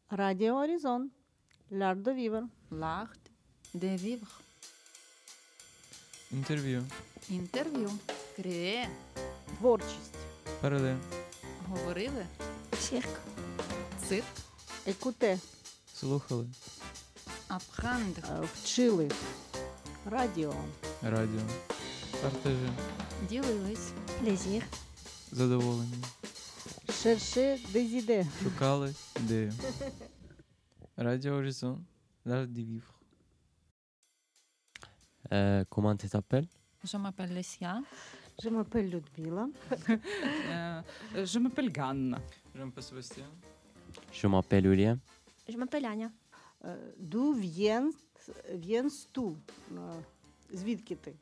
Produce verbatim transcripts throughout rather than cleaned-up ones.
Radio Horizon. L'art de vivre. L'art de vivre. Інтерв'ю. Інтерв'ю. Креє. Творчість. Парале. Говорили. Cirque. Цирк. Екуте. Слухали. Апрendre. Е, Вчили. Радіо. Радіо. Партажі. Ділились. Plaisir. Задоволені. Шерше дезіде. Шукали ідею. Радіо Горизон. L'art de vivre. Euh, comment tu t'appelles? Je m'appelle Lesia. Je m'appelle Людмила. Euh, je m'appelle Ganna. Жан-Пе Себастьян. Je m'appelle William. Je m'appelle Anya. Е, D'où viens, viens tu? Е, Звідки ти?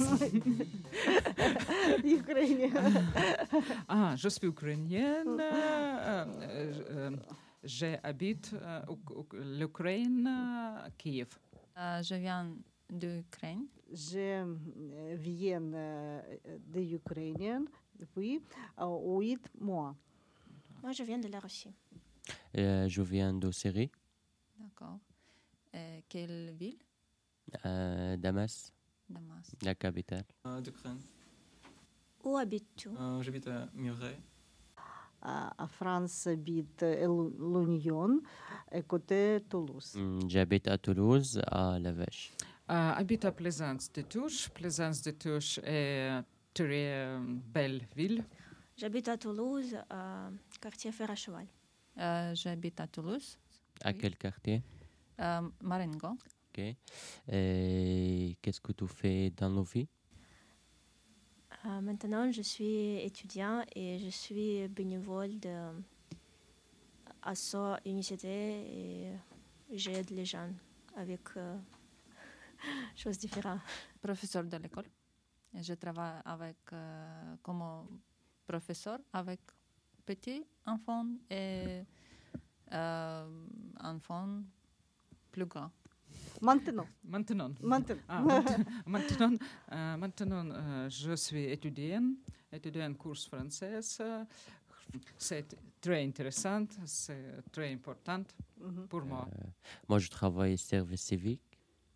Україні. Ah, je suis ukrainienne. euh, euh, euh, J'habite euh, au- au- l'Ukraine, euh, Kiev. Euh, je viens d'Ukraine. Je viens de Ukraine. Oui. Oui, moi. Moi, je viens de la Russie. Euh, je viens de Syrie, D'accord. Euh, quelle ville? euh, Damas, Damas. la capitale. Euh, D'Ukraine. Où habites-tu? Euh, J'habite à Muret. À à France, habite l'Union, et côté Toulouse. Hmm, J'habite à Toulouse, à La Vache. Euh, habite à Plaisance-des-Touches. Plaisance-des-Touches est très euh, belle ville. J'habite à Toulouse, à quartier Fer-à-Cheval. Euh, j'habite à Toulouse. À Oui. quel quartier? Euh, Marengo. Ok. Et qu'est-ce que tu fais dans la vie? Euh, maintenant, je suis étudiant et je suis bénévole de Asso Unicité et j'aide les gens avec euh, choses différentes. Professeur de l'école. Et je travaille avec, euh, comme professeur avec petits enfants et euh, enfants plus grands. Maintenant. Maintenant. Maintenant. Ah, mant- maintenant, euh, maintenant euh, je suis étudiante, étudiante en cours français. C'est très intéressant, c'est très important Mhm. pour moi. Euh, moi, je travaille au service civique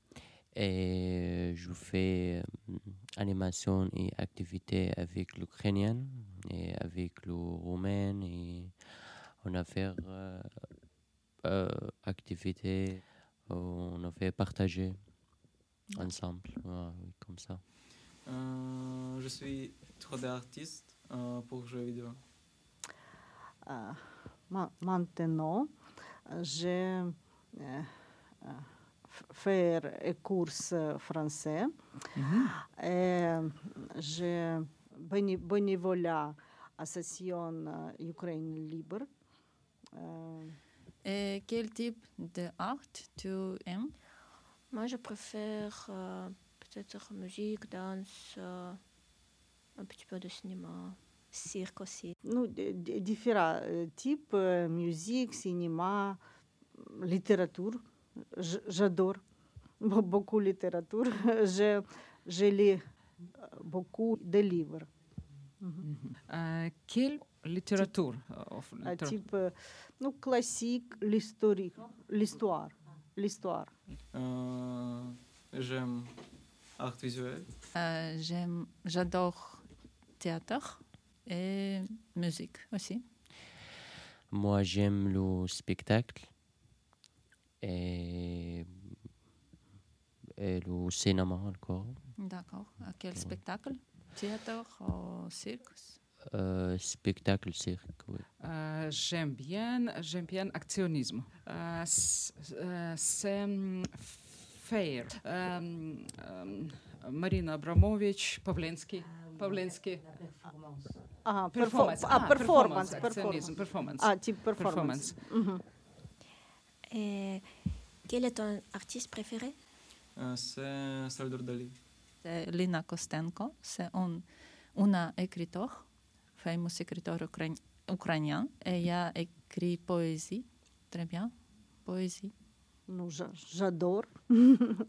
et je fais euh, animation et activités avec l'ukrainien et avec le roumain et on a fait euh, euh, activités, on a fait partager ensemble, ouais, oui, comme ça. Euh, je suis trois D artiste euh, pour jeux vidéo. Euh, ma- Maintenant, je euh, euh, f- faire un cours français Mhm. et je béni- bénévolat association euh, Ukraine libre. Euh, Et quel type d'art tu aimes? Moi, je préfère euh, peut-être musique, danse, euh, un petit peu de cinéma, cirque aussi. ну, д- д- différents euh, types, euh, musique, cinéma, littérature. J- J'adore Be- beaucoup littérature. Je, je lis euh, beaucoup de livres. Euh, quelle littérature euh, of А, littér- type, euh, ну, classique, l'historique, l'histoire. L'histoire. Euh, J'aime art visuel. Euh, j'aime, j'adore théâtre et musique aussi. Moi, j'aime le spectacle et, et le cinéma encore. D'accord. À quel spectacle? Théâtre ou cirque? Euh, spectacle, cirque, oui. Euh, j'aime bien, j'aime bien actionnisme. Euh, c- euh, c'est hum, fair. Euh, euh, Marina Abramovich, Pavlensky. Pavlensky. А, Performance. перфо- а, Ah, performance, actionnisme, performance. performance. А, type performance. Мгм. Et quel est ton artiste préféré? Euh, C'est Salvador Dali. C'est Lina Kostenko. C'est un, une écriture, fameux écriture ukrain- ukrainien. Et il a écrit poésie. Très bien. Poésie. Ну, жа- j'adore.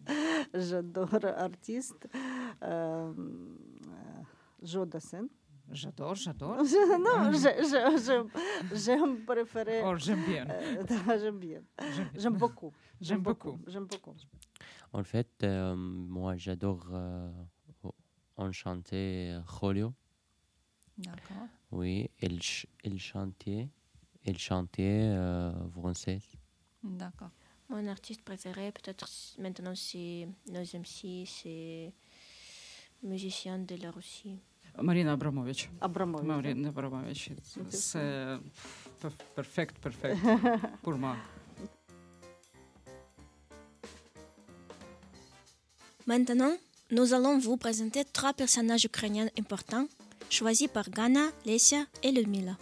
J'adore artiste. Euh, euh, Joe Dassin. J'adore, j'adore. Non, je- je- je- j'aime préférer. Oh, j'aime bien. euh, j'aime bien. J'aime bien. J'aime beaucoup. J'aime beaucoup. J'aime beaucoup. En fait, euh, moi, j'adore euh, en chanter Julio. D'accord. Oui, il, ch- il chantait, il chantait euh, français. D'accord. Mon artiste préféré, peut-être s- maintenant, c'est Noz M C, c'est musicien de la Russie. Marina Abramovic. Abramovic. Marina Abramovic. C'est perf- perfect, perfect pour moi. Maintenant, nous allons vous présenter trois personnages ukrainiens importants, choisis par Gana, Lesia et Ludmila.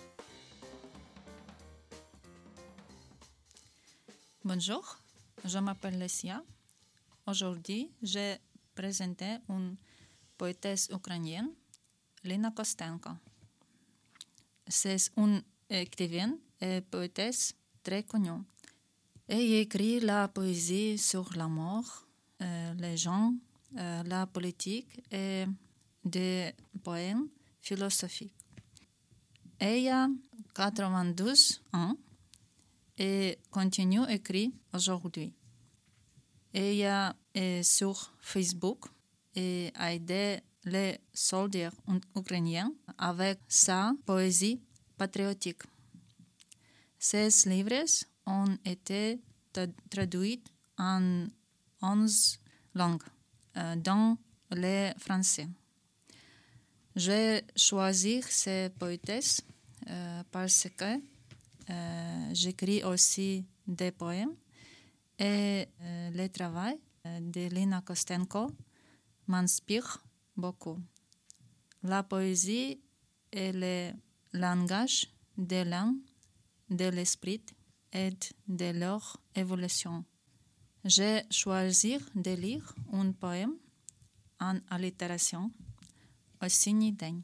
Bonjour, je m'appelle Lesia. Aujourd'hui, j'ai présenté une poétesse ukrainienne, Lina Kostenko. C'est une écrivaine et poétesse très connue. Elle écrit la poésie sur la mort, euh, les gens, euh, la politique et des poèmes philosophiques. Elle a quatre-vingt-douze ans et continue à écrire aujourd'hui. Elle est sur Facebook et a aidé les soldats ukrainiens avec sa poésie patriotique. Ses livres ont été tra- traduits en onze langues, euh, dont le français. J'ai choisi ces poétesses euh, parce que euh, j'écris aussi des poèmes et euh, le travail euh, de Lina Kostenko m'inspire beaucoup. La poésie est le langage de l'âme, de l'esprit et de leur évolution. J'ai choisi de lire un poème en allitération. Осінній день.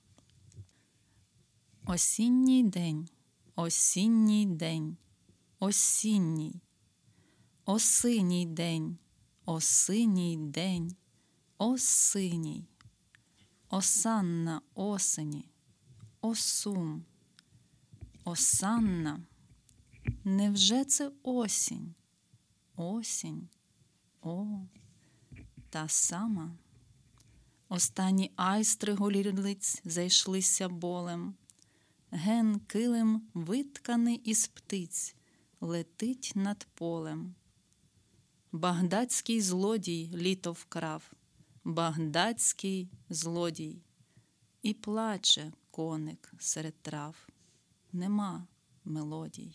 Осінній день, осінній день, осінній. Осиній день, осиній день, осиній. Осанна осені, осум. Осанна. Невже це осінь? Осінь. О, та сама. Останні айстри голірлиць зайшлися болем. Ген килим витканий із птиць летить над полем. Багдадський злодій літо вкрав, багдадський злодій. І плаче коник серед трав, нема мелодій.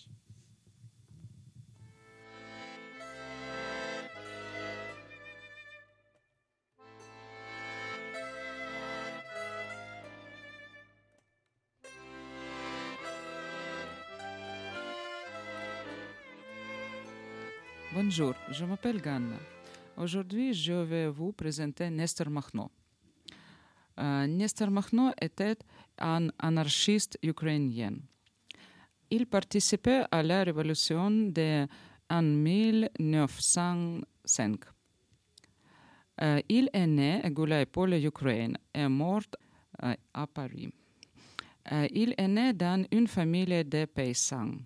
Bonjour, je m'appelle Ganna. Aujourd'hui, je vais vous présenter Nestor Makhno. Euh, Nestor Makhno était un anarchiste ukrainien. Il participait à la révolution de mille neuf cent cinq. Euh, il est né à Gulaïpol, Ukraine, et est mort euh, à Paris. Euh, il est né dans une famille de paysans.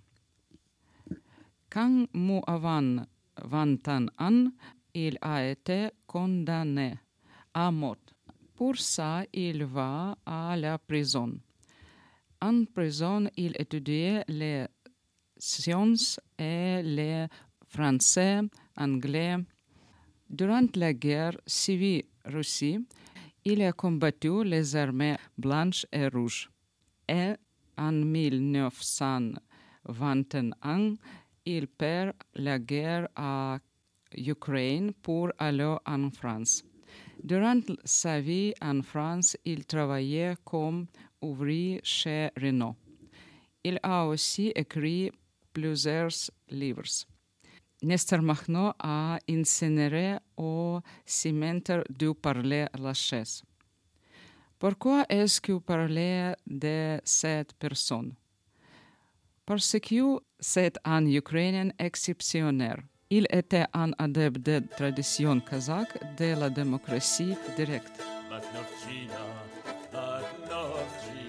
Quand mu avant vingt ans, il a été condamné à mort. Pour ça, il va à la prison. En prison, il étudiait les sciences et le français, anglais. Durant la guerre civile russe, il a combattu les armées blanches et rouges. Et en mille neuf cent vingt et un, il perd la guerre à Ukraine pour aller en France. Durant sa vie en France, il travaillait comme ouvrier chez Renault. Il a aussi écrit plusieurs livres. Nestor Makhno a incinéré au cimetière du Père-Lachaise. Pourquoi est-ce que vous parlez de cette personne? Parce que c'est un Ukrainien exceptionnel. Il était un adepte de tradition kazakh de la démocratie directe. Makhnovchina, Makhnovchina.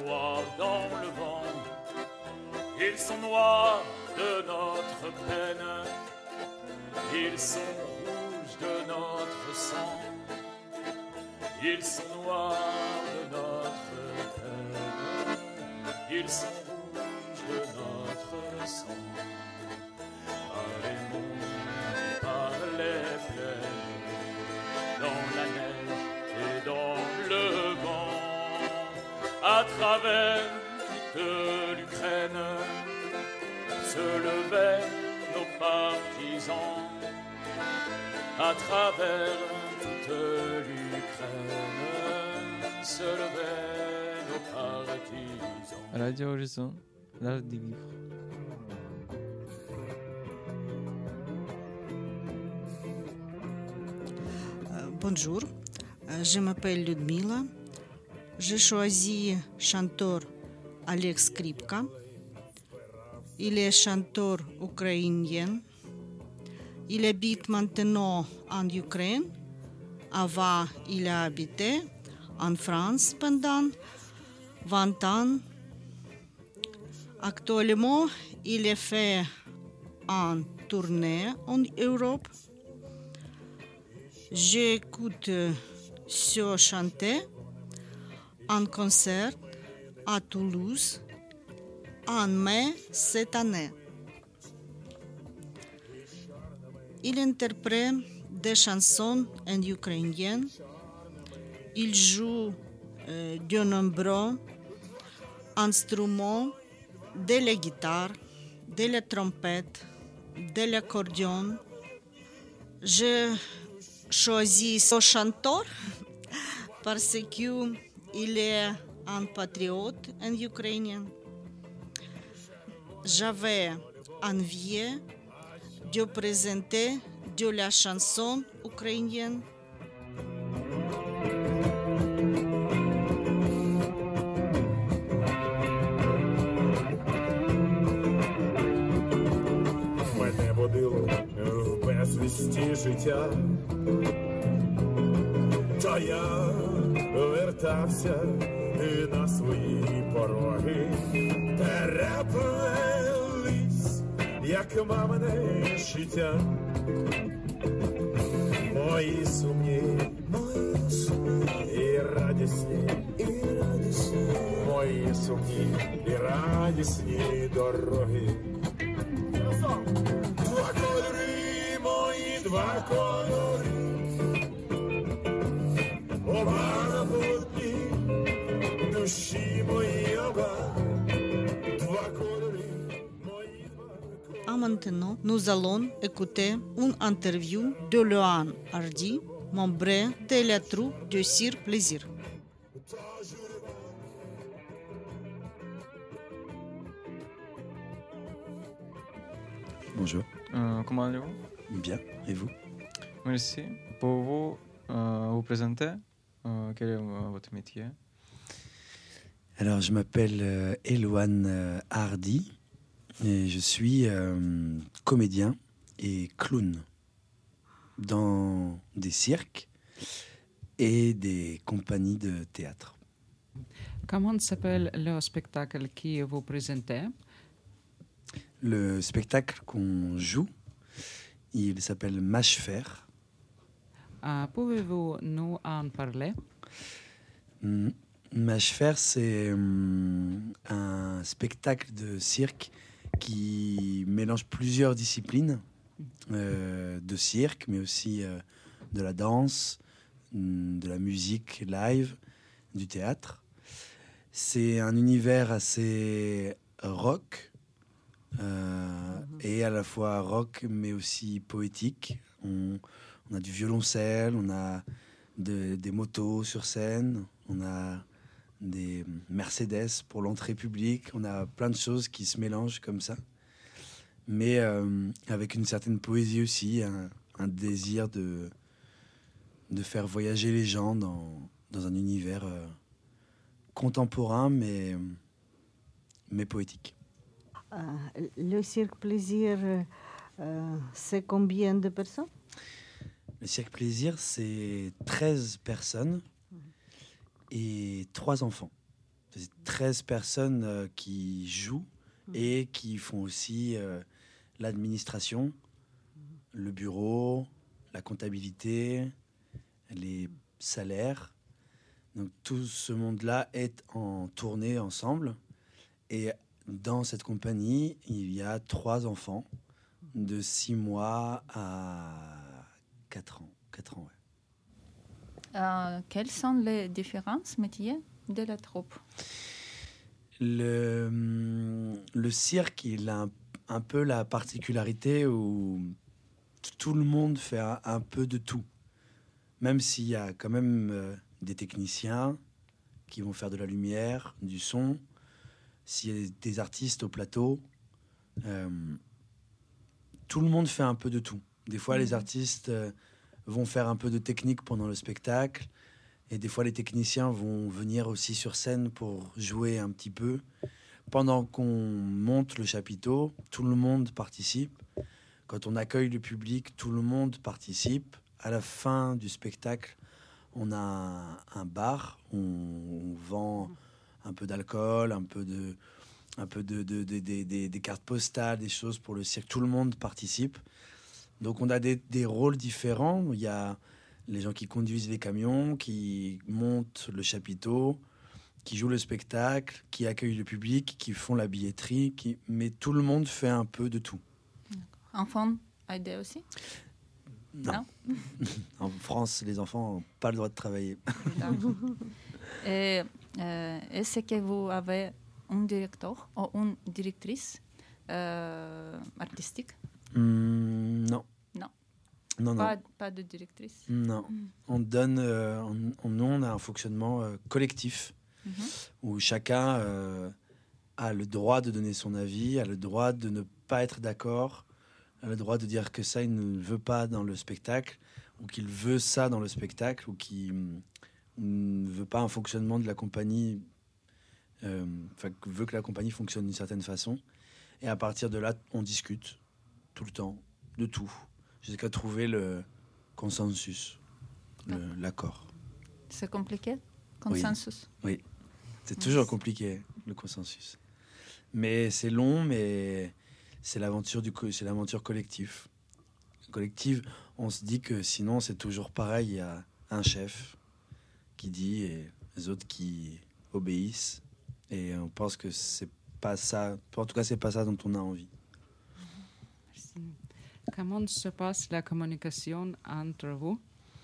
noirs dans le vent. Ils sont noirs de notre peine, ils sont rouges de notre sang. Ils sont noirs de notre peine, ils sont rouges de notre sang. Par les monts, par les plaines, dans la neige et dans le vent, à travers toute l'Ukraine, se levaient nos partisans. À travers toute l'Ukraine, se levaient nos partisans. Radio Horizon, l'art des livres. Bonjour, je m'appelle Ludmila. J'ai choisi chanteur Alex Skripka. Il est chanteur ukrainien. Il habite maintenant en Ukraine. Avant, il a habité en France pendant vingt ans. Actuellement, il est fait en tournée en Europe. J'écoute ce chanter en concert à Toulouse en mai cette année. Il interprète des chansons en ukrainien. Il joue euh, de nombreux instruments, de la guitare, de la trompette, de l'accordéon. Je choisis ce chanteur parce qu'il est un patriote en ukrainien. J'avais envie de présenter de la chanson ukrainienne. Мене водило в безвісті життя, та я вертався на свої пороги, переплелись, як мамине життя. Мої сумні, мої сумні і радісні, і радісні, мої сумні і радісні дороги. Два кольори, мої два кольори, оба на полотні, душі мої оба, два кольори, мої два кольори. Ah, maintenant, nous allons écouter une interview de Loan Hardy, membre de la troupe de Cirque Plaisir. Bonjour. Euh, comment allez-vous? Bien. Et vous? Merci. Pour vous, euh, vous présenter, euh, quel est euh, votre métier? Alors, je m'appelle euh, Eloane euh, Hardy et je suis euh, comédien et clown dans des cirques et des compagnies de théâtre. Comment s'appelle le spectacle que vous présentez? Le spectacle qu'on joue, il s'appelle Mâche-Fer. Uh, Pouvez-vous nous en parler? Mm. Mâche-Fer, c'est hum, un spectacle de cirque qui mélange plusieurs disciplines euh, de cirque, mais aussi euh, de la danse, de la musique live, du théâtre. C'est un univers assez rock, euh, mm-hmm. et à la fois rock, mais aussi poétique. On, on a du violoncelle, on a de, des motos sur scène, on a des Mercedes pour l'entrée publique, on a plein de choses qui se mélangent comme ça, mais euh, avec une certaine poésie aussi, un, un désir de, de faire voyager les gens dans, dans un univers euh, contemporain, mais, mais poétique. Euh, le Cirque Plaisir, euh, c'est combien de personnes? Le Cirque Plaisir, c'est treize personnes et trois enfants. C'est treize personnes euh, qui jouent et qui font aussi euh, l'administration, le bureau, la comptabilité, les salaires. Donc tout ce monde-là est en tournée ensemble. Et dans cette compagnie, il y a trois enfants de six mois à quatre ans. quatre ans, ouais. Euh, quelles sont les différences métiers de la troupe? Le, le cirque, il a un, un peu la particularité où tout le monde fait un, un peu de tout. Même s'il y a quand même euh, des techniciens qui vont faire de la lumière, du son, s'il y a des artistes au plateau, euh, tout le monde fait un peu de tout. Des fois, les artistes euh, vont faire un peu de technique pendant le spectacle. Et des fois, les techniciens vont venir aussi sur scène pour jouer un petit peu. Pendant qu'on monte le chapiteau, tout le monde participe. Quand on accueille le public, tout le monde participe. À la fin du spectacle, on a un, un bar où on, on vend un peu d'alcool, un peu de, un peu de, de, de, de, de, des cartes postales, des choses pour le cirque. Tout le monde participe. Donc on a des, des rôles différents. Il y a les gens qui conduisent les camions, qui montent le chapiteau, qui jouent le spectacle, qui accueillent le public, qui font la billetterie. Qui... Mais tout le monde fait un peu de tout. Enfants aidés aussi? Non. Non. En France, les enfants n'ont pas le droit de travailler. Et, euh, est-ce que vous avez un directeur ou une directrice euh, artistique? Mmh, non. Non. Non, non. Pas, pas de directrice? Non. On donne, euh, on, on, nous, on a un fonctionnement euh, collectif Mm-hmm. où chacun euh, a le droit de donner son avis, a le droit de ne pas être d'accord, a le droit de dire que ça, il ne veut pas dans le spectacle, ou qu'il veut ça dans le spectacle, ou qu'il mm, ne veut pas un fonctionnement de la compagnie, euh, enfin, veut que la compagnie fonctionne d'une certaine façon. Et à partir de là, on discute tout le temps, de tout, jusqu'à trouver le consensus, le- l'accord. C'est compliqué? Consensus? Oui. C'est toujours compliqué, le consensus. Mais c'est long, mais c'est l'aventure, du co- c'est l'aventure collective. Collective, on se dit que sinon, c'est toujours pareil. Il y a un chef qui dit et les autres qui obéissent. Et on pense que c'est pas ça. En tout cas, c'est pas ça dont on a envie. Comment se passe la communication entre vous?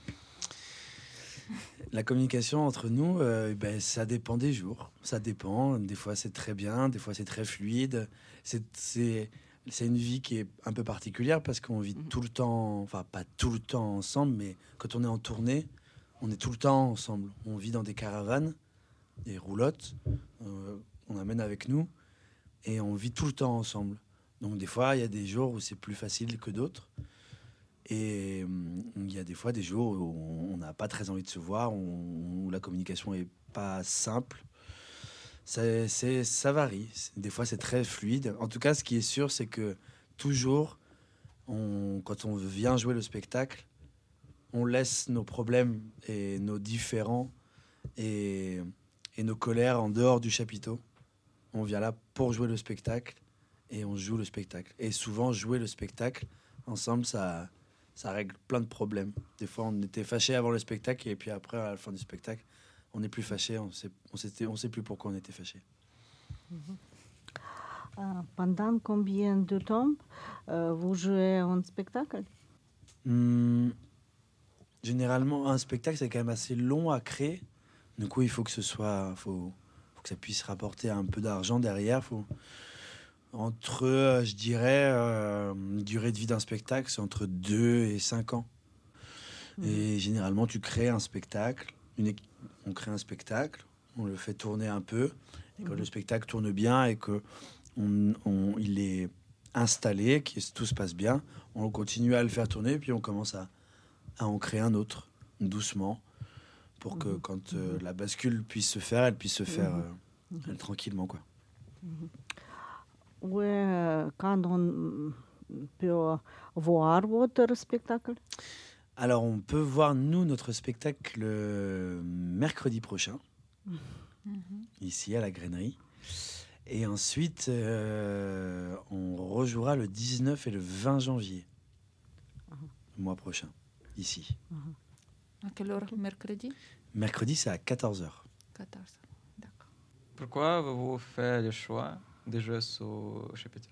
La communication entre nous, euh, ben, ça dépend des jours. Ça dépend. Des fois, c'est très bien. Des fois, c'est très fluide. C'est, c'est, c'est une vie qui est un peu particulière parce qu'on vit tout le temps, enfin, pas tout le temps ensemble, mais quand on est en tournée, on est tout le temps ensemble. On vit dans des caravanes, des roulottes, euh, on amène avec nous et on vit tout le temps ensemble. Donc, des fois, il y a des jours où c'est plus facile que d'autres. Et hum, il y a des fois des jours où on n'a pas très envie de se voir, où, où la communication est pas simple. C'est, c'est, ça varie. C'est- Des fois, c'est très fluide. En tout cas, ce qui est sûr, c'est que toujours, on, quand on vient jouer le spectacle, on laisse nos problèmes et nos différends et, et nos colères en dehors du chapiteau. On vient là pour jouer le spectacle et on joue le spectacle. Et souvent, jouer le spectacle ensemble, ça, ça règle plein de problèmes. Des fois, on était fâchés avant le spectacle et puis après, à la fin du spectacle, on n'est plus fâchés. On sait, on s'était, on sait plus pourquoi on était fâchés. Euh, pendant combien de temps euh, vous jouez un spectacle? Hum, généralement, un spectacle, c'est quand même assez long à créer. Du coup, il faut que ce soit, faut, faut que ça puisse rapporter un peu d'argent derrière. Faut, entre, euh, je dirais, euh, durée de vie d'un spectacle, c'est entre deux et cinq ans. Et généralement, tu crées un spectacle, une équi- on crée un spectacle, on le fait tourner un peu, et quand le spectacle tourne bien et que on, on- il est installé, que tout se passe bien, on continue à le faire tourner, puis on commence à, à en créer un autre, doucement, pour que quand euh, la bascule puisse se faire, elle puisse se faire euh, elle, tranquillement, quoi. Où est, quand on peut voir votre spectacle? Alors, on peut voir, nous, notre spectacle euh, mercredi prochain, ici à la grainerie. Et ensuite, euh, on rejouera le dix-neuf et le vingt janvier, Uh-huh. le mois prochain, ici. Uh-huh. À quelle heure mercredi? Mercredi, c'est à quatorze heures. quatorze. D'accord. Pourquoi avez-vous fait le choix de jouer sur chapiteau?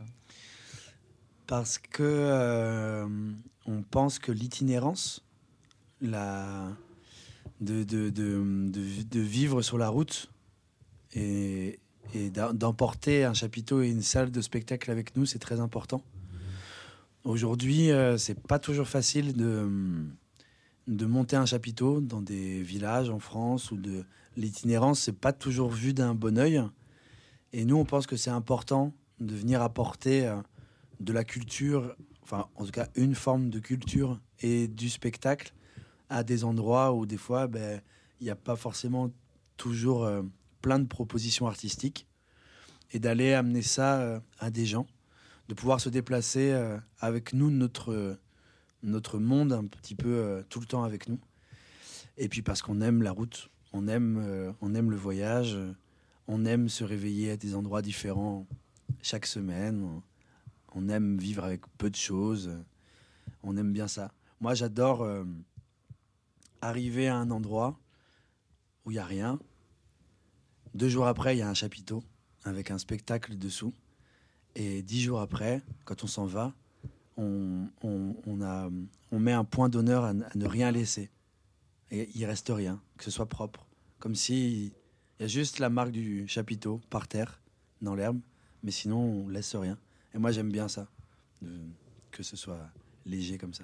Parce que euh, on pense que l'itinérance, la, de, de, de, de, de vivre sur la route et, et d'emporter un chapiteau et une salle de spectacle avec nous, c'est très important. Aujourd'hui, euh, c'est pas toujours facile de, de monter un chapiteau dans des villages en France, ou de l'itinérance, c'est pas toujours vu d'un bon œil. Et nous, on pense que c'est important de venir apporter euh, de la culture, enfin en tout cas une forme de culture et du spectacle à des endroits où des fois ben, il n'y a pas forcément toujours euh, plein de propositions artistiques, et d'aller amener ça euh, à des gens, de pouvoir se déplacer euh, avec nous, notre, euh, notre monde un petit peu euh, tout le temps avec nous. Et puis parce qu'on aime la route, on aime, euh, on aime le voyage, euh, on aime se réveiller à des endroits différents chaque semaine, on, on aime vivre avec peu de choses, euh, on aime bien ça. Moi j'adore euh, arriver à un endroit où il n'y a rien. Deux jours après, il y a un chapiteau avec un spectacle dessous. Et dix jours après, quand on s'en va, on, on, on, a, on met un point d'honneur à, à ne rien laisser. Et il reste rien, que ce soit propre. Comme si il y a juste la marque du chapiteau par terre, dans l'herbe, mais sinon on laisse rien. Et moi j'aime bien ça, de, que ce soit léger comme ça.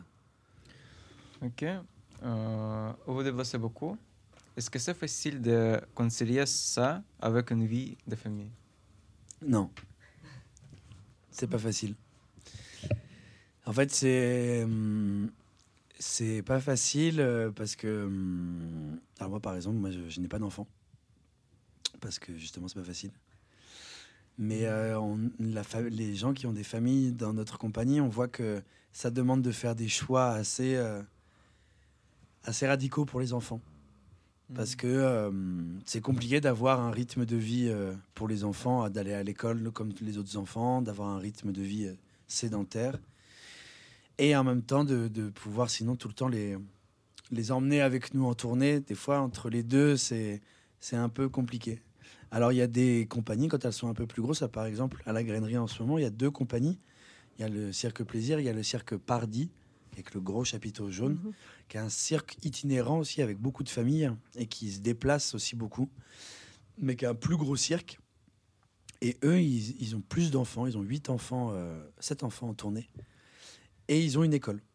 Ok. Euh, vous déplacez beaucoup. Est-ce que c'est facile de concilier ça avec une vie de famille? Non. C'est pas facile. En fait, c'est c'est pas facile parce que alors moi par exemple, moi je, je n'ai pas d'enfant parce que justement c'est pas facile. Mais euh, on, la fa- les gens qui ont des familles dans notre compagnie, on voit que ça demande de faire des choix assez euh, assez radicaux pour les enfants. Parce que euh, c'est compliqué d'avoir un rythme de vie euh, pour les enfants, d'aller à l'école comme les autres enfants, d'avoir un rythme de vie euh, sédentaire. Et en même temps, de, de pouvoir sinon tout le temps les, les emmener avec nous en tournée. Des fois, entre les deux, c'est, c'est un peu compliqué. Alors, il y a des compagnies, quand elles sont un peu plus grosses, là, par exemple, à la grainerie en ce moment, il y a deux compagnies. Il y a le Cirque Plaisir, il y a le Cirque Pardi, avec le gros chapiteau jaune, mmh. qui est un cirque itinérant aussi, avec beaucoup de familles, et qui se déplace aussi beaucoup, mais qui est un plus gros cirque. Et eux, ils, ils ont plus d'enfants, ils ont huit enfants, euh, sept enfants en tournée, et ils ont une école.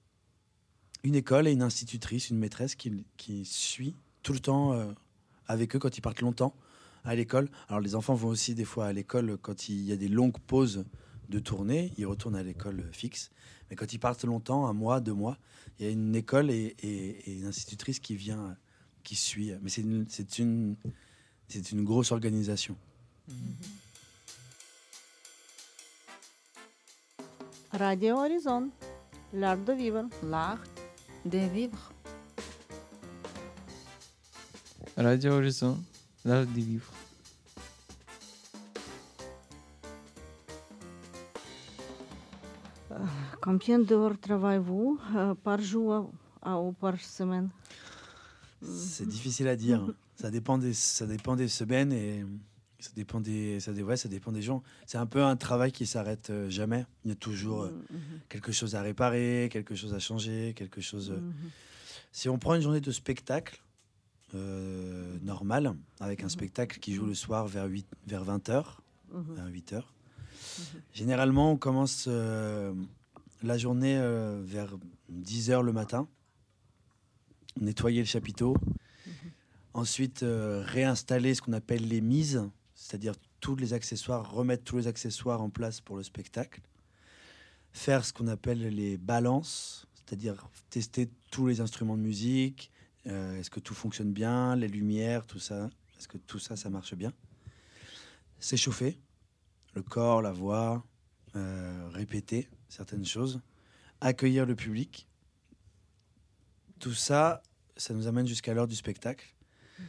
Une école et une institutrice, une maîtresse qui, qui suit tout le temps euh, avec eux quand ils partent longtemps à l'école. Alors les enfants vont aussi des fois à l'école quand il y a des longues pauses de tournée, ils retournent à l'école fixe. Mais quand ils partent longtemps, un mois, deux mois, il y a une école et, et, et une institutrice qui vient, qui suit. Mais c'est une, c'est une, c'est une grosse organisation. Mmh. Radio Horizon, l'art de vivre. L'art de vivre. Radio Horizon, l'art de vivre. Combien d'heures travaillez-vous euh, par jour euh, ou par semaine? C'est difficile à dire. Ça dépend des, ça dépend des semaines et ça dépend des, ça, ouais, ça dépend des gens. C'est un peu un travail qui s'arrête euh, jamais. Il y a toujours euh, mm-hmm. quelque chose à réparer, quelque chose à changer, quelque chose. Euh... Mm-hmm. Si on prend une journée de spectacle euh, normale, avec un mm-hmm. spectacle qui joue le soir vers, huit, vers vingt heures, mm-hmm. vers huit heures, mm-hmm. généralement on commence euh, la journée euh, vers dix heures le matin, nettoyer le chapiteau, mmh. ensuite euh, réinstaller ce qu'on appelle les mises, c'est-à-dire tous les accessoires, remettre tous les accessoires en place pour le spectacle, faire ce qu'on appelle les balances, c'est-à-dire tester tous les instruments de musique, euh, est-ce que tout fonctionne bien, les lumières, tout ça, est-ce que tout ça, ça marche bien, s'échauffer, le corps, la voix, euh, répéter certaines choses, accueillir le public. Tout ça, ça nous amène jusqu'à l'heure du spectacle. Mmh.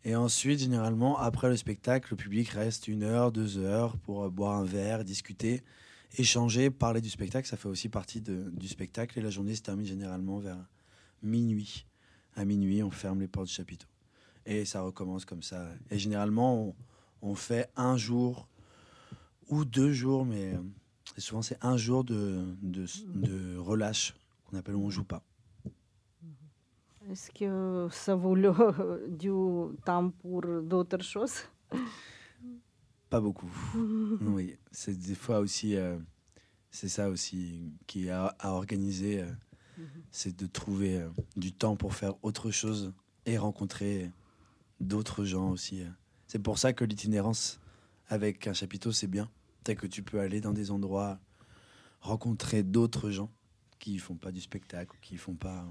Et ensuite, généralement, après le spectacle, le public reste une heure, deux heures pour euh, boire un verre, discuter, échanger, parler du spectacle. Ça fait aussi partie de- du spectacle. Et la journée se termine généralement vers minuit. À minuit, on ferme les portes du chapiteau. Et ça recommence comme ça. Et généralement, on, on fait un jour ou deux jours, mais euh, souvent c'est un jour de, de, de relâche qu'on appelle on joue pas. Est-ce que ça vaut le, du temps pour d'autres choses? Pas beaucoup. Oui, c'est des fois aussi, euh, c'est ça aussi qui est à, à organiser, euh, c'est de trouver euh, du temps pour faire autre chose et rencontrer d'autres gens aussi. euh. C'est pour ça que l'itinérance avec un chapiteau, c'est bien. C'est que tu peux aller dans des endroits, rencontrer d'autres gens qui font pas du spectacle, qui font pas.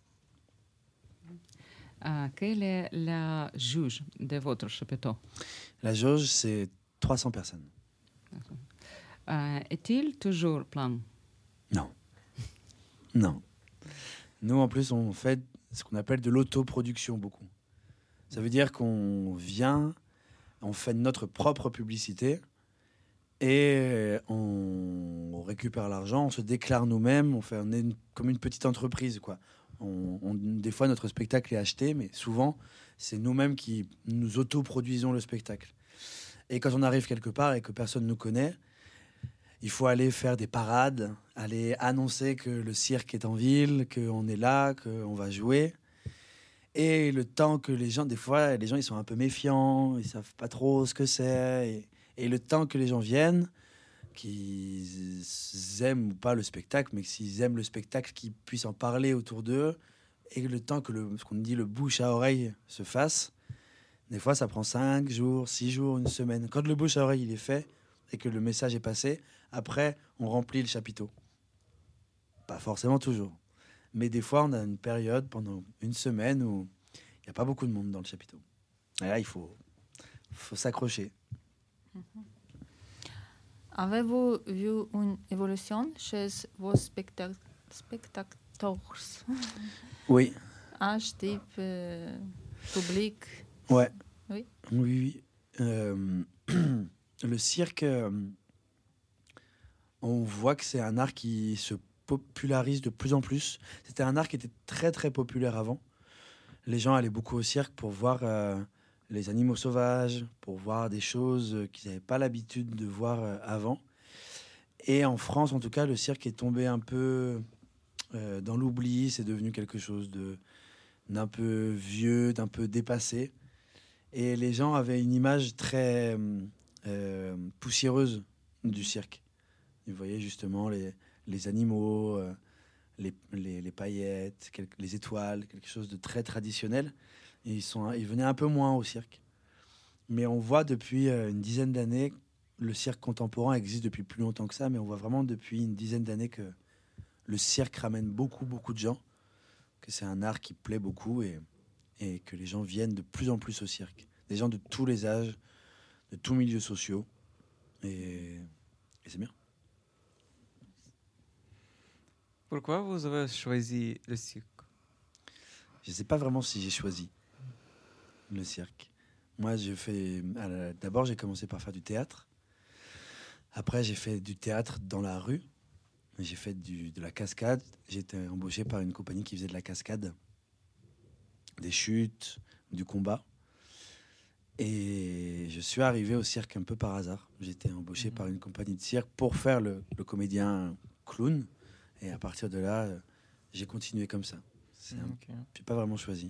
Euh, quelle est la jauge de votre chapiteau? La jauge, c'est trois cents personnes. Euh, Est-il toujours plein? Non. Non. Nous, en plus, on fait ce qu'on appelle de l'autoproduction beaucoup. Ça veut dire qu'on vient, on fait notre propre publicité et on récupère l'argent, on se déclare nous-mêmes, on fait on est une- comme une petite entreprise, quoi. On, on- des fois, notre spectacle est acheté, mais souvent, c'est nous-mêmes qui nous autoproduisons le spectacle. Et quand on arrive quelque part et que personne ne nous connaît, il faut aller faire des parades, aller annoncer que le cirque est en ville, qu'on est là, qu'on va jouer. Et le temps que les gens, des fois, les gens, ils sont un peu méfiants, ils savent pas trop ce que c'est. Et, et le temps que les gens viennent, qu'ils aiment ou pas le spectacle, mais que s'ils aiment le spectacle, qu'ils puissent en parler autour d'eux. Et le temps que le, ce qu'on dit, le bouche à oreille se fasse, des fois, ça prend cinq jours, six jours, une semaine. Quand le bouche à oreille, il est fait et que le message est passé, après, on remplit le chapiteau. Pas forcément toujours. Mais des fois, on a une période pendant une semaine où il n'y a pas beaucoup de monde dans le chapiteau. Et là, il faut, faut s'accrocher. Avez-vous vu une évolution chez vos spectac- spectateurs? Oui, Âge, type, euh, public? ouais. Oui. Oui, oui. Euh, le cirque, euh, on voit que c'est un art qui se popularise de plus en plus. C'était un art qui était très, très populaire avant. Les gens allaient beaucoup au cirque pour voir euh, les animaux sauvages, pour voir des choses euh, qu'ils n'avaient pas l'habitude de voir euh, avant. Et en France, en tout cas, le cirque est tombé un peu euh, dans l'oubli. C'est devenu quelque chose de, d'un peu vieux, d'un peu dépassé. Et les gens avaient une image très euh, poussiéreuse du cirque. Ils voyaient justement les, les animaux, euh, les, les, les paillettes, quelques, les étoiles, quelque chose de très traditionnel. Et ils, sont, ils venaient un peu moins au cirque. Mais on voit depuis euh, une dizaine d'années, le cirque contemporain existe depuis plus longtemps que ça, mais on voit vraiment depuis une dizaine d'années que le cirque ramène beaucoup, beaucoup de gens, que c'est un art qui plaît beaucoup et, et que les gens viennent de plus en plus au cirque. Des gens de tous les âges, de tous milieux sociaux. Et, et c'est bien. Pourquoi vous avez choisi le cirque? Je ne sais pas vraiment si j'ai choisi le cirque. Moi, j'ai fait. euh, D'abord, j'ai commencé par faire du théâtre. Après, j'ai fait du théâtre dans la rue. J'ai fait du, de la cascade. J'ai été embauché par une compagnie qui faisait de la cascade, des chutes, du combat. Et je suis arrivé au cirque un peu par hasard. J'ai été embauché par une compagnie de cirque pour faire le, le comédien clown. Et à partir de là, euh, j'ai continué comme ça. C'est un- Ok. J'ai pas vraiment choisi.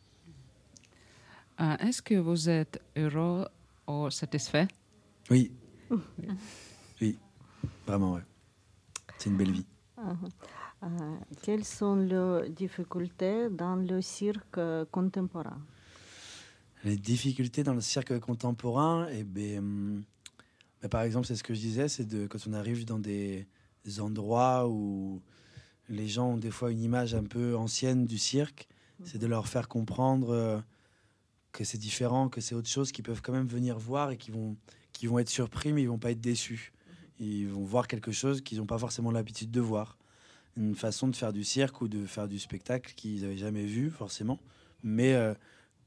Euh, Est-ce que vous êtes heureux ou satisfait? Oui. Oui, vraiment, ouais. C'est une belle vie. Ah, ah. Quelles sont les difficultés dans le cirque euh, contemporain? Les difficultés dans le cirque contemporain, eh ben, hum, ben, par exemple, c'est ce que je disais, c'est de quand on arrive dans des endroits où les gens ont des fois une image un peu ancienne du cirque, c'est de leur faire comprendre euh, que c'est différent, que c'est autre chose, qu'ils peuvent quand même venir voir et qu'ils vont, qu'ils vont être surpris, mais ils vont pas être déçus. Ils vont voir quelque chose qu'ils n'ont pas forcément l'habitude de voir. Une façon de faire du cirque ou de faire du spectacle qu'ils n'avaient jamais vu, forcément, mais euh,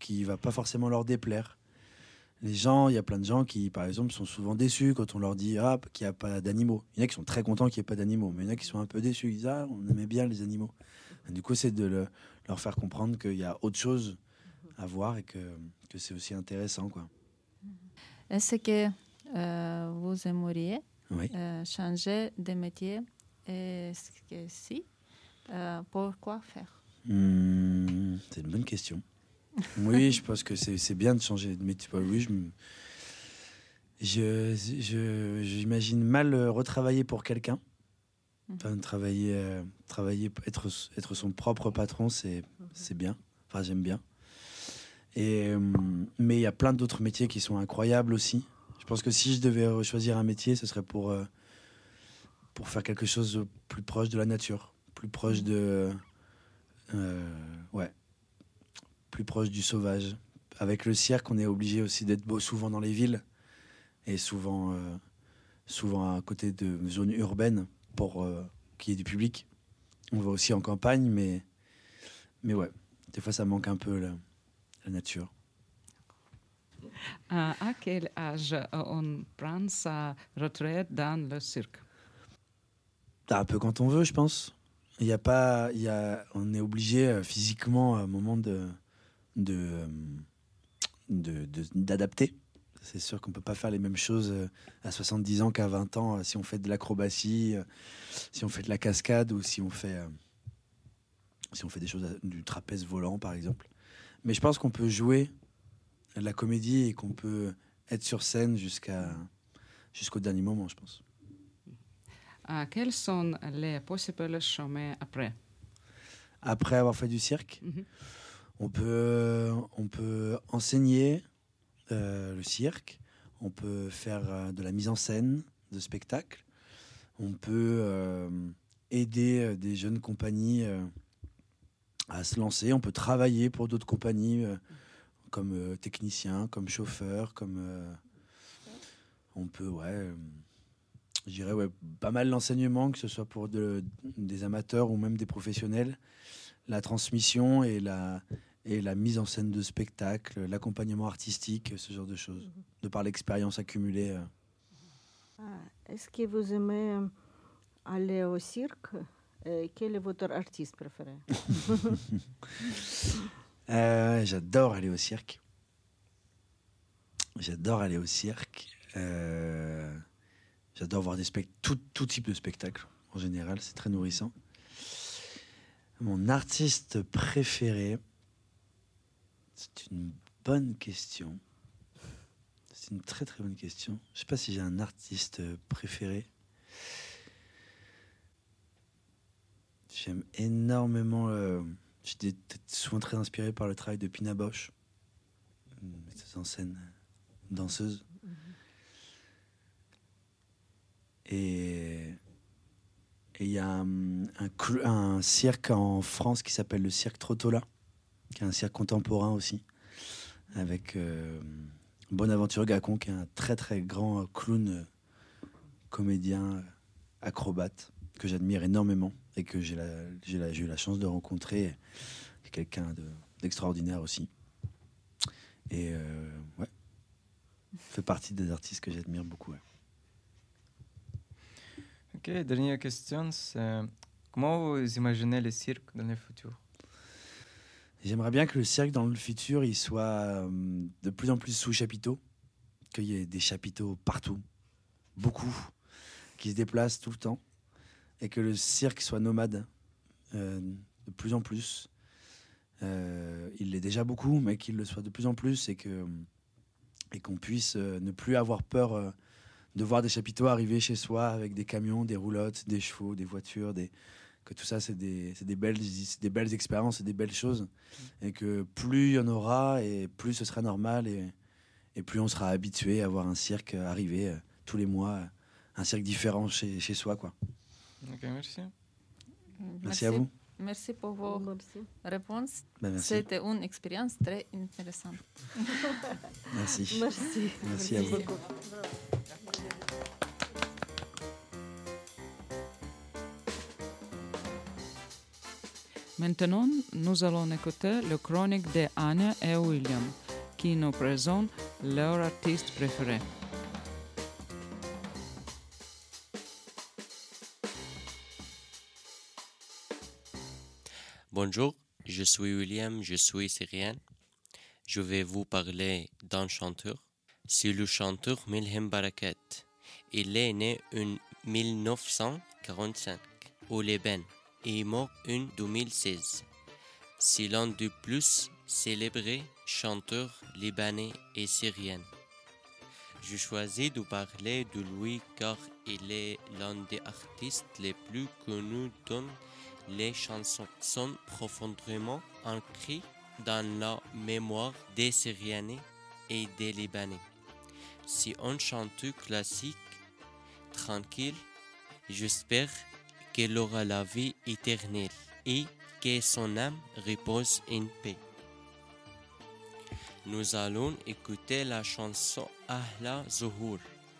qui va pas forcément leur déplaire. Les gens, il y a plein de gens qui, par exemple, sont souvent déçus quand on leur dit ah, qu'il n'y a pas d'animaux. Il y en a qui sont très contents qu'il n'y ait pas d'animaux, mais il y en a qui sont un peu déçus. Ils disent ah, on aimait bien les animaux. Et du coup, c'est de le, leur faire comprendre qu'il y a autre chose à voir et que, que c'est aussi intéressant, quoi. Est-ce que euh, vous aimeriez Oui. euh, changer de métier? Est-ce que si? Euh, pourquoi faire? Hum, c'est une bonne question. Oui, je pense que c'est, c'est bien de changer de métier. Oui, je, me- je, je- j'imagine mal euh, retravailler pour quelqu'un. Enfin, travailler, euh, travailler, être, être son propre patron, c'est, c'est bien. Enfin, j'aime bien. Et, euh, mais il y a plein d'autres métiers qui sont incroyables aussi. Je pense que si je devais choisir un métier, ce serait pour, euh, pour faire quelque chose de plus proche de la nature, plus proche de, euh, ouais, plus proche du sauvage. Avec le cirque, on est obligé aussi d'être beau souvent dans les villes et souvent, euh, souvent à côté de zones urbaines pour euh, qu'il y ait du public. On va aussi en campagne, mais, mais ouais, des fois ça manque un peu la, la nature. À, à quel âge on prend sa retraite dans le cirque? Un peu quand on veut, je pense. Il y a pas, il y a, on est obligé euh, physiquement à un moment de, de, euh, de, de- d'adapter. C'est sûr qu'on peut pas faire les mêmes choses euh, à soixante-dix ans qu'à vingt ans euh, si on fait de l'acrobatie, euh, si on fait de la cascade ou si on fait, euh, si on fait des choses, à- du trapèze volant par exemple. Mais je pense qu'on peut jouer de la comédie et qu'on peut être sur scène jusqu'à, jusqu'au dernier moment, je pense. Ah, quels sont les possibles chemins après? Après avoir fait du cirque, Mhm. on peut, on peut enseigner euh, le cirque, on peut faire euh, de la mise en scène de spectacles, on peut euh, aider euh, des jeunes compagnies euh, à se lancer, on peut travailler pour d'autres compagnies euh, comme euh, technicien, comme chauffeur, comme euh, on peut, ouais, euh, je dirais ouais, pas mal l'enseignement, que ce soit pour de- des amateurs ou même des professionnels, la transmission et la, et la mise en scène de spectacles, l'accompagnement artistique, ce genre de choses, de par l'expérience accumulée. euh. Ah, est-ce que vous aimez euh, aller au cirque? Euh, quel est votre artiste préféré? Euh, j'adore aller au cirque. J'adore aller au cirque. Euh, j'adore voir des spectacles, tout, tout type de spectacles. En général, c'est très nourrissant. Mon artiste préféré, c'est une bonne question. C'est une très très bonne question. Je sais pas si j'ai un artiste préféré. J'aime énormément. Euh, J'étais souvent très inspiré par le travail de Pina Bausch, une metteuse en scène, danseuse. Et et il y a un, un, cl- un cirque en France qui s'appelle le Cirque Trottola, qui est un cirque contemporain aussi, avec euh, Bonaventure Gacon, qui est un très très grand clown, euh, comédien, euh, acrobate, que j'admire énormément et que j'ai, la, j'ai, la, j'ai eu la chance de rencontrer. C'est quelqu'un de, d'extraordinaire aussi. Et euh, ouais, fait partie des artistes que j'admire beaucoup. Ouais. Ok, dernière question, c'est comment vous imaginez le cirque dans le futur? J'aimerais bien que le cirque dans le futur il soit euh, de plus en plus sous chapiteaux, qu'il y ait des chapiteaux partout, beaucoup, qui se déplacent tout le temps, et que le cirque soit nomade euh, de plus en plus. Euh, il l'est déjà beaucoup, mais qu'il le soit de plus en plus et que et qu'on puisse euh, ne plus avoir peur euh, de voir des chapiteaux arriver chez soi avec des camions, des roulottes, des chevaux, des voitures, des que tout ça c'est des c'est des belles c'est des belles expériences, c'est des belles choses, et que plus il y en aura et plus ce sera normal et et plus on sera habitué à voir un cirque arriver euh, tous les mois, euh, un cirque différent chez chez soi quoi. Ok, merci. Merci à vous. Merci pour vos Merci. réponses. Ben, merci. C'était une expérience très intéressante. Merci. Merci. Merci à vous. beaucoup. Maintenant, nous allons écouter le chronique de Anya et William, qui nous présentent leur artiste préféré. Bonjour, je suis William, je suis syrien. Je vais vous parler d'un chanteur. C'est le chanteur Milhem Barakat. Il est né en mille neuf cent quarante-cinq au Liban et est mort en deux mille seize. C'est l'un des plus célèbres chanteurs libanais et syriens. Je choisis de parler de lui car il est l'un des artistes les plus connus dont les chansons sont profondément ancrées dans la mémoire des Syriens et des Libanais. C'est un chanteur classique, tranquille. J'espère qu'il aura la vie éternelle et que son âme repose en paix. Nous allons écouter la chanson Ahla Zuhur.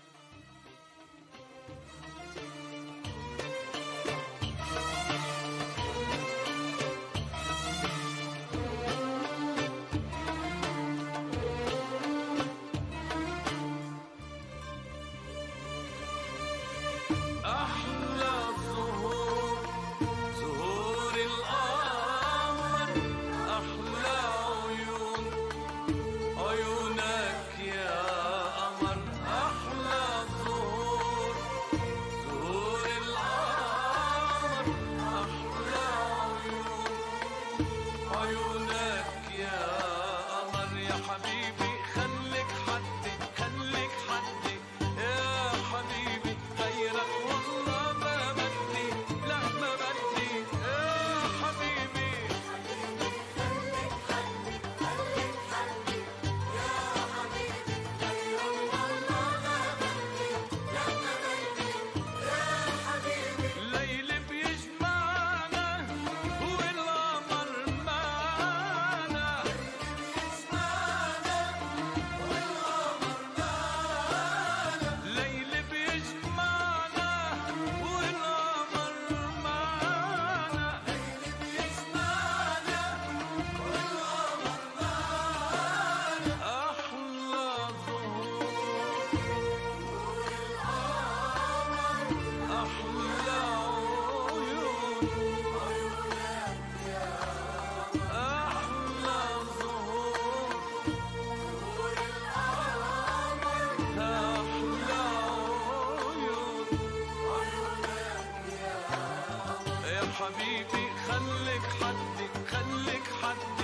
حبيبي خليك حدي خليك حدي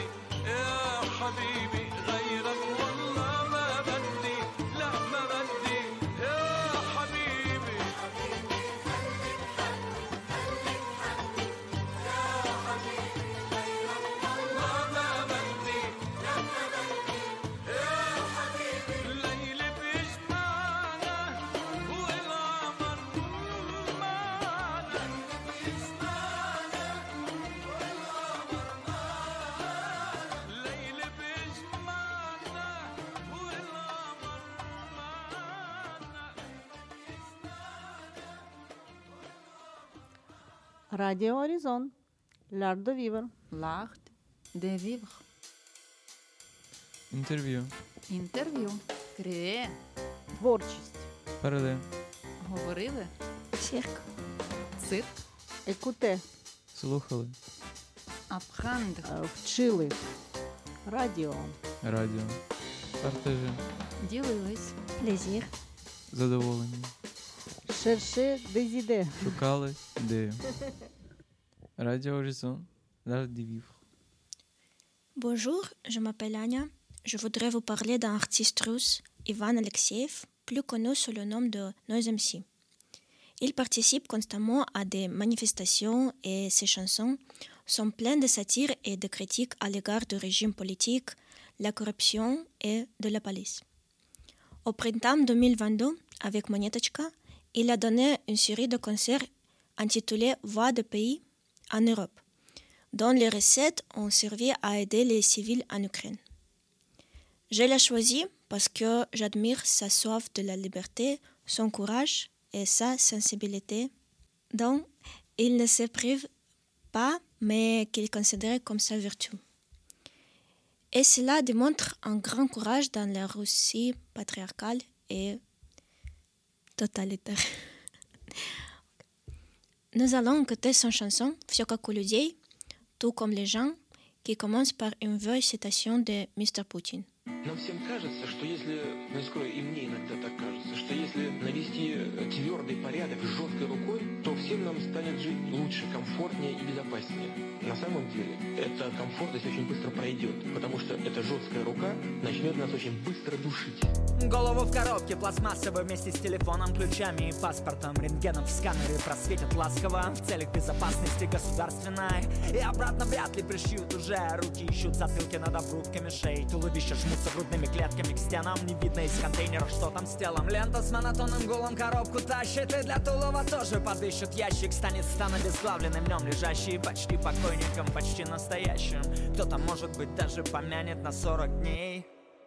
يا حبيبي غيرك والله ما بدي لا ما بدي يا حبيبي حبيبي خليك حدي خليك حدي يا حبيبي غيرك والله ما بدي لا ما بدي يا حبيبي الليل بيجمعنا والقمر معنا Radio Horizon, l'art de vivre. L'art de vivre. Інтерв'ю. Інтерв'ю. Крие. Творчість. Переде. Говорили. Цирк. Цирк. Екуте. Слухали. Апхандр. Е, Вчили. Радіо. Радіо. Партажі. Ділились. Плезір. Задоволені. Шерше дезіде. Шукали ідею. Radio Horizon, l'art de vivre. Bonjour, je m'appelle Anya. Je voudrais vous parler d'un artiste russe, Ivan Alexeev, plus connu sous le nom de Noise M C. Il participe constamment à des manifestations et ses chansons sont pleines de satire et de critiques à l'égard du régime politique, la corruption et de la police. Au printemps deux mille vingt-deux, avec Monetochka, il a donné une série de concerts intitulés Voix de pays en Europe, dont les recettes ont servi à aider les civils en Ukraine. Je l'ai choisi parce que j'admire sa soif de la liberté, son courage et sa sensibilité, dont il ne se prive pas mais qu'il considérait comme sa vertu. Et cela démontre un grand courage dans la Russie patriarcale et totalitaire. Nous allons écouter son chanson «Всё как у людей», tout comme les gens, qui commence par une vieille citation de мистер Путин. Нам всем кажется, что если, ну, скоро и мне иногда так кажется, что если навести твердый порядок жесткой рукой, то всем нам станет жить лучше, комфортнее и безопаснее. На самом деле, эта комфортность очень быстро пройдет, потому что эта жесткая рука начнет нас очень быстро душить. Голову в коробке пластмассовой вместе с телефоном, ключами и паспортом, рентгеном в сканере просветят ласково в целях безопасности государственной. И обратно вряд ли пришьют уже, руки ищут затылки над обрубками шеи, туловища жмутся грудными клетками к стенам, не видно из контейнера, что там с телом. Лента с монотонным гулом коробку тащит, и для Тулова тоже подыщут ящик, станет стан обезглавленным днем лежащий, почти покойником, почти настоящим. Кто-то, может быть, даже помянет на сорок дней.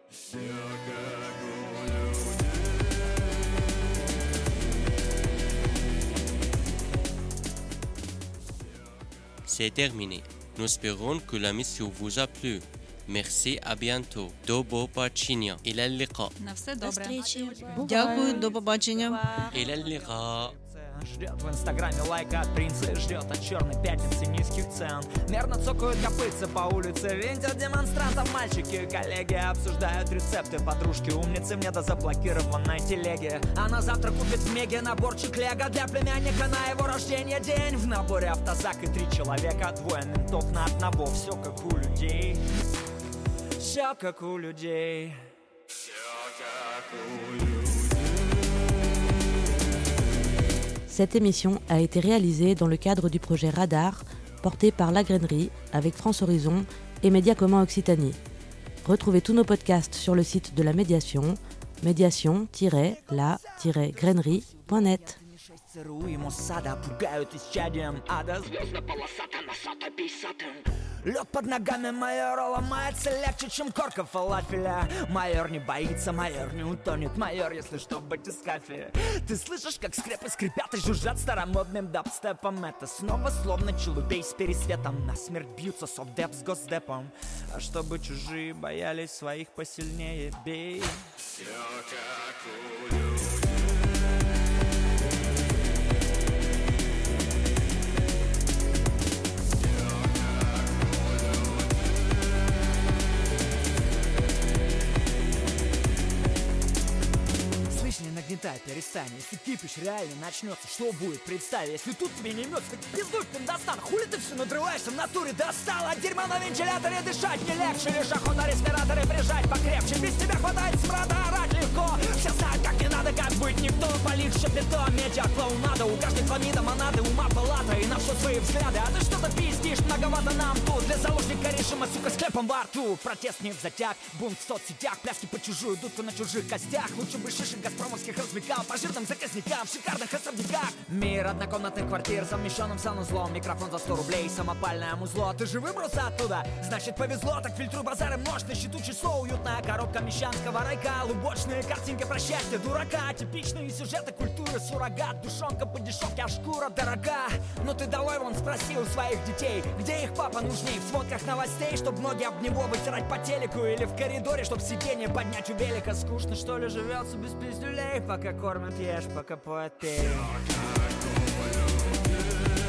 C'est terminé. Nous espérons que la mission vous a plu. Merci, à bientôt. До побачення. إلى اللقاء. На все До добре. встречи. Дякую, до побачення. إلى اللقاء. Ждет в инстаграме лайка от принца, ждет от черной пятницы низких цен. Мерно цокают копытца по улице, винтят демонстрантов мальчики. Коллеги обсуждают рецепты, подружки умницы мне до заблокированной телеги. А на завтра купит в Меге наборчик лего для племянника на его рождение день. В наборе автозак и три человека, двое ментов на одного. Все как у людей, все как у людей, все как у людей. Cette émission a été réalisée dans le cadre du projet Radar, porté par La Grainerie, avec France Horizon et Média Commun Occitanie. Retrouvez tous nos podcasts sur le site de la médiation, médiation tiret la tiret grainerie point net. ЦРУ и Моссада пугают исчадием ада. Звездно-полосатым, носато-писатым. Лед под ногами майора ломается легче, чем корка фалафеля. Майор не боится, майор не утонет, майор, если что, батискафе. Ты слышишь, как скрепы скрипят и жужжат старомодным дабстепом. Это снова словно челубей с пересветом. Насмерть бьются совдеп с госдепом. А чтобы чужие боялись своих посильнее, бей. Все как у людей. Нагнетай, перестань, если кипиш реально начнется, что будет, представь, если тут тебе не имется, так пиздуй, пиндостан, хули ты все надрываешься в натуре, достала, дерьмо на вентиляторе, дышать не легче, лишь охот на респираторе, прижать покрепче, без тебя хватает смрада, орать легко, все знают, как не надо, как быть, никто полит шепетом, медиа, клоунада, у каждой хламида монады, ума палата, и на все свои взгляды, а ты что-то пиздишь, многовато нам тут, для заложника решима, сука, с клепом во рту, протест не в затяг, бунт в соцсетях, пляски по чужую, дудку на чужих костях, лучше бы шишек газпромовских развлекал по жирным заказникам в шикарных особняках. Мир однокомнатных квартир, совмещенным санузлом, микрофон за сто рублей, самопальное музло. Ты же выбрался оттуда? Значит повезло, так фильтруй базары множь, на счету часов, уютная коробка мещанского райка, лубочные картинки про счастье дурака, типичные сюжеты культуры, суррогат, душонка по дешевке, а шкура дорога. Но ты давай вон спроси у своих детей, где их папа нужней, в сводках новостей, чтоб ноги об него вытирать по телеку, или в коридоре, чтоб сиденье поднять у велика. Скучно что ли живется без пиздюлей, пока кормят, ешь, пока поет, пей.